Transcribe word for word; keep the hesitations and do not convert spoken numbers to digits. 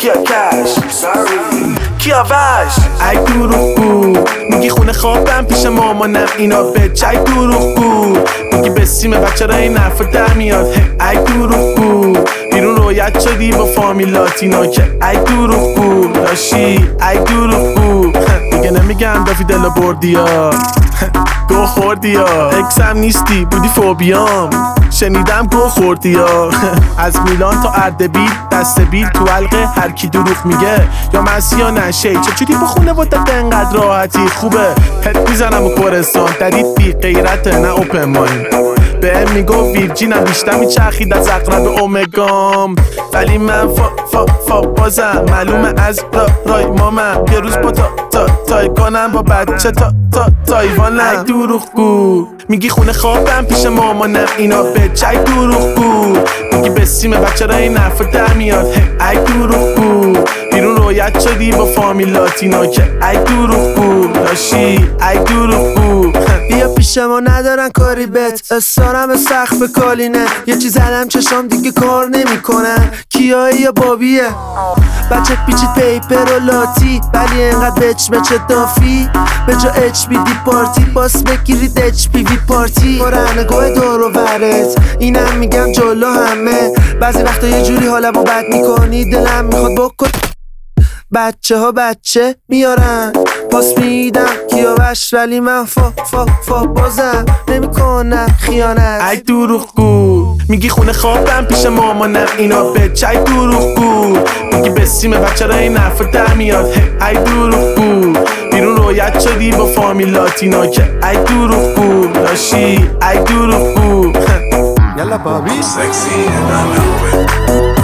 کیا کش sorry کیا وش ای دروغگو میگی خونه خوابم پیش مامانم اینا به چای دروغگو میگی بسیم بچه را این حرف در میاد ای دروغگو بیرون رویت شدی با فامیلاتینا که ای دروغگو داشتی ای دروغگو دیگه نمیگم دافی دلو بردی ها گو خوردی ها اکسم نیستی بودی فوبیام شنیدم گو خوردی ها از میلان تا اردبیل دست بیل تو حلقه هر کی دروغ میگه یا مسی یا نشه چجوری با خونه وادت انقدر راحتی خوبه پت میزنم و کورستان دارید بی غیرته نه اوپن ماین به میگو ویرجینم بیشتر میچرخید از اقرب اومگام ولی من فا فا فا بازم معلومه از را رای مامم یه روز با تا تا تای کنم با بچه تا تا تایوانم ای دروغگو میگی خونه خوابم پیش مامانم اینا به چای دروغگو میگی بسیم بچه را این حرف در میاد ای دروغگو بیرون رویت شدی با فامیلاتینا که ای دروغگو داشتی ای دروغگو بیا پیش ما ندارن کاری بت استارم سخت به کالینه یه چیز زدم چشام دیگه کار نمیکنن کیایی یا بابیه بچه پیچید پیپر و لاتی ولی انقدر بچ بچه دافی به جا اچ بی دی پارتی باس بگیرید اچ پی وی پارتی رنگوه دور و برت اینم میگم جلو همه بعضی وقتا یه جوری حالمو بد میکنی دلم میخواد بکن بچه ها بچه میارن پاس میدم کیاوش ولی من فا فا فا بازم نمیکنم خیانت ای دروغگو میگی خونه خوابم پیش مامانم اینا به چای دروغگو میگی بسیم بچه را این حرف در میاد ای دروغگو بیرون رویت شدی با فامیلاتینا که ای دروغگو داشتی ای دروغگو Yalla Bobby sexy and I know it